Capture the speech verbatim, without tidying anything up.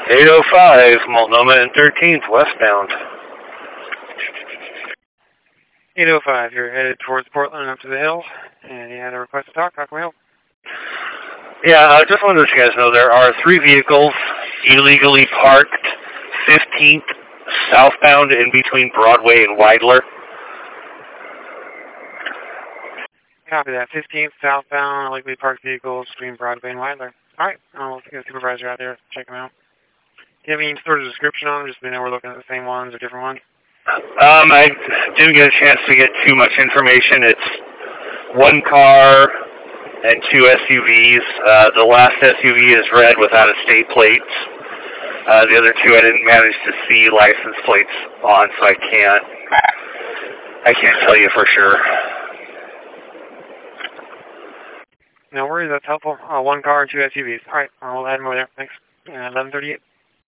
eight oh five, Multnomah and thirteenth, westbound. eight oh five, you're headed towards Portland up to the hill, and you had a request to talk. How can we help? Yeah, I just wanted to let you guys know there are three vehicles illegally parked fifteenth southbound in between Broadway and Weidler. Copy that. fifteenth southbound, illegally parked vehicles between Broadway and Weidler. All right, I'll get a supervisor out there to check them out. Do you have any sort of description on them, just so we know we're looking at the same ones or different ones? Um, I didn't get a chance to get too much information. It's one car and two S U Vs. Uh, the last S U V is red without estate plates. Uh, the other two I didn't manage to see license plates on, so I can't. I can't tell you for sure. No worries, that's helpful. Uh, one car and two S U Vs. All right, I'll add them over there. Thanks. Uh, eleven thirty-eight.